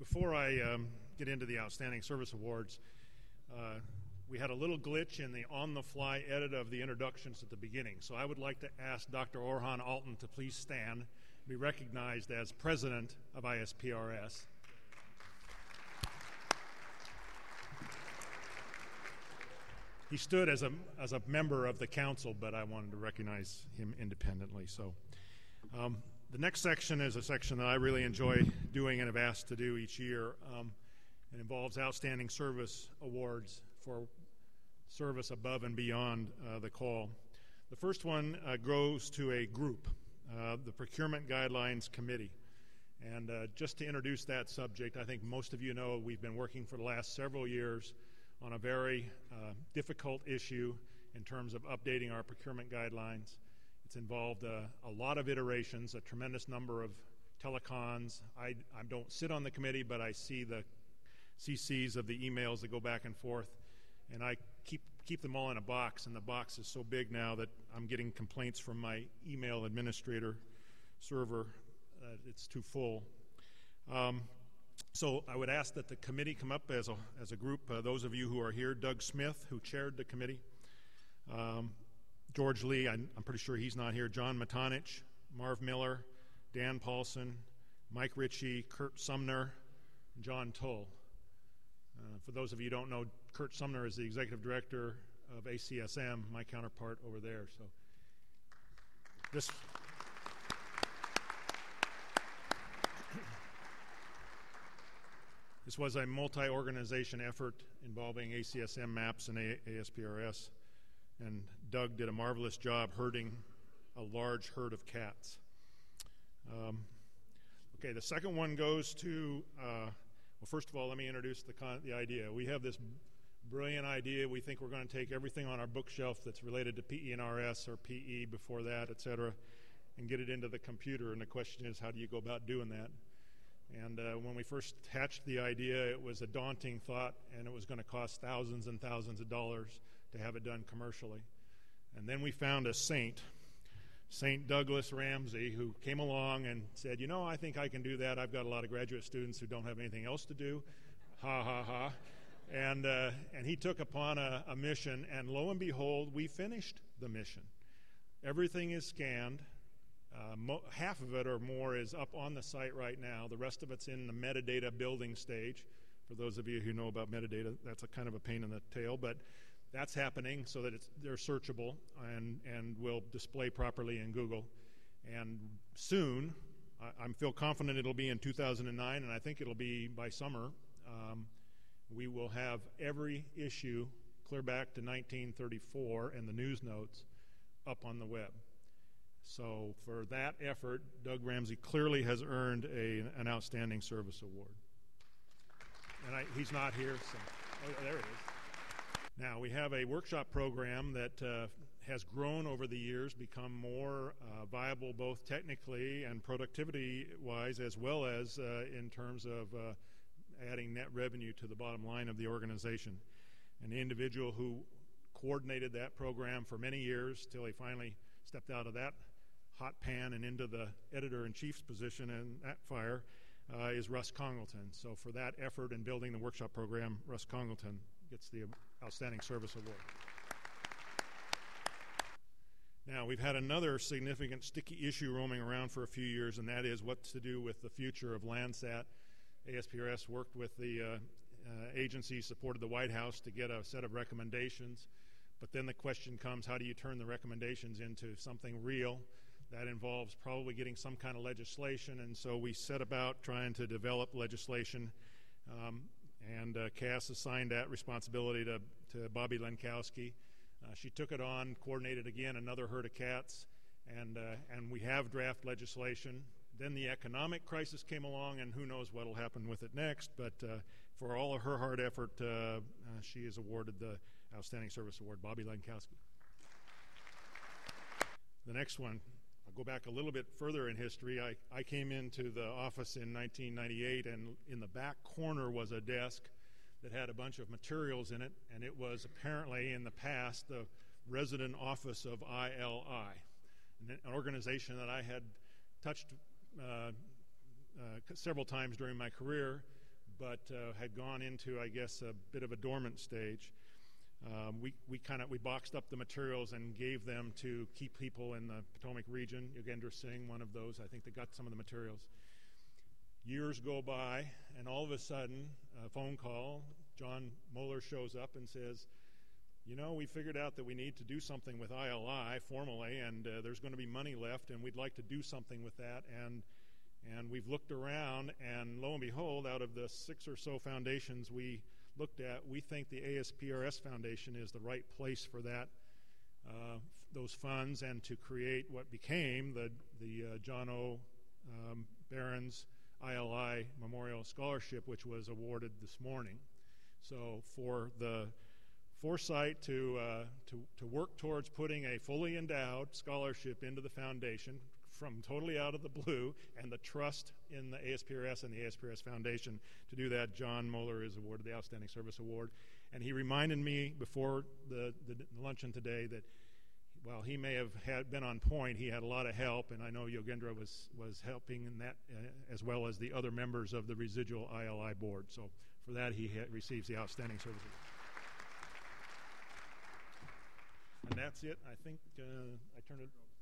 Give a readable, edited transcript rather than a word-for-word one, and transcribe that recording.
Before I get into the Outstanding Service Awards, we had a little glitch in the on-the-fly edit of the introductions at the beginning. So I would like to ask Dr. Orhan Altan to please stand, be recognized as President of ISPRS. He stood as a member of the council, but I wanted to recognize him independently. So the next section is a section that I really enjoy doing and have asked to do each year. It involves Outstanding Service Awards for service above and beyond the call. The first one goes to a group, the Procurement Guidelines Committee. And just to introduce that subject, I think most of you know we've been working for the last several years on a very difficult issue in terms of updating our procurement guidelines. It's involved a lot of iterations, a tremendous number of telecons. I don't sit on the committee, but I see the CCs of the emails that go back and forth, and I keep them all in a box, and the box is so big now that I'm getting complaints from my email administrator server it's too full. So I would ask that the committee come up as a group. Those of you who are here, Doug Smith, who chaired the committee, George Lee, I'm pretty sure he's not here, John Matonich, Marv Miller, Dan Paulson, Mike Ritchie, Kurt Sumner, and John Tull. For those of you who don't know, Kurt Sumner is the executive director of ACSM, my counterpart over there. So this was a multi-organization effort involving ACSM, MAPS, and ASPRS, and Doug did a marvelous job herding a large herd of cats. Okay, the second one goes to, well, first of all, let me introduce the idea. We have this brilliant idea. We think we're going to take everything on our bookshelf that's related to PE and RS or PE before that, et cetera, and get it into the computer, and the question is, how do you go about doing that? And when we first hatched the idea, it was a daunting thought, and it was going to cost thousands and thousands of dollars to have it done commercially. And then we found a saint, St. Douglas Ramsey, who came along and said, you know, I think I can do that. I've got a lot of graduate students who don't have anything else to do. Ha, ha, ha. And he took upon a mission, and lo and behold, we finished the mission. Everything is scanned. Half of it or more is up on the site right now. The rest of it's in the metadata building stage. For those of you who know about metadata, that's a kind of a pain in the tail, but that's happening so that they're searchable and will display properly in Google. And soon, I feel confident it'll be in 2009, and I think it'll be by summer, we will have every issue clear back to 1934 and the news notes up on the web. So for that effort, Doug Ramsey clearly has earned an Outstanding Service Award. And he's not here, so there it is. Now, we have a workshop program that has grown over the years, become more viable both technically and productivity-wise, as well as in terms of adding net revenue to the bottom line of the organization. And the individual who coordinated that program for many years till he finally stepped out of that hot pan and into the editor-in-chief's position in that fire is Russ Congleton. So for that effort in building the workshop program, Russ Congleton gets the Outstanding Service Award. Now, we've had another significant sticky issue roaming around for a few years, and that is what to do with the future of Landsat. ASPRS worked with the agency, supported the White House to get a set of recommendations, but then the question comes, how do you turn the recommendations into something real? That involves probably getting some kind of legislation, and so we set about trying to develop legislation, and Cass assigned that responsibility to Bobby Lenkowski. She took it on, coordinated again another herd of cats, and we have draft legislation. Then the economic crisis came along, and who knows what will happen with it next, but for all of her hard effort, she is awarded the Outstanding Service Award, Bobby Lenkowski. The next one, I'll go back a little bit further in history. I came into the office in 1998, and in the back corner was a desk that had a bunch of materials in it, and it was apparently in the past the resident office of ILI, an organization that I had touched several times during my career, but had gone into, I guess, a bit of a dormant stage. We boxed up the materials and gave them to key people in the Potomac region. Yogendra Singh, one of those, I think, that got some of the materials. Years go by, and all of a sudden, a phone call, John Moeller shows up and says, you know, we figured out that we need to do something with ILI formally, and there's going to be money left, and we'd like to do something with that. And we've looked around, and lo and behold, out of the 6 or so foundations we looked at, we think the ASPRS Foundation is the right place for that, those funds, and to create what became the John O. Barron's ILI Memorial Scholarship, which was awarded this morning. So for the foresight to work towards putting a fully endowed scholarship into the foundation from totally out of the blue, and the trust in the ASPRS and the ASPRS Foundation to do that, John Moeller is awarded the Outstanding Service Award. And he reminded me before the luncheon today that while he may have been on point, he had a lot of help, and I know Yogendra was helping in that as well as the other members of the residual ILI board. So for that, he receives the Outstanding Service Award. And that's it. I think I turn it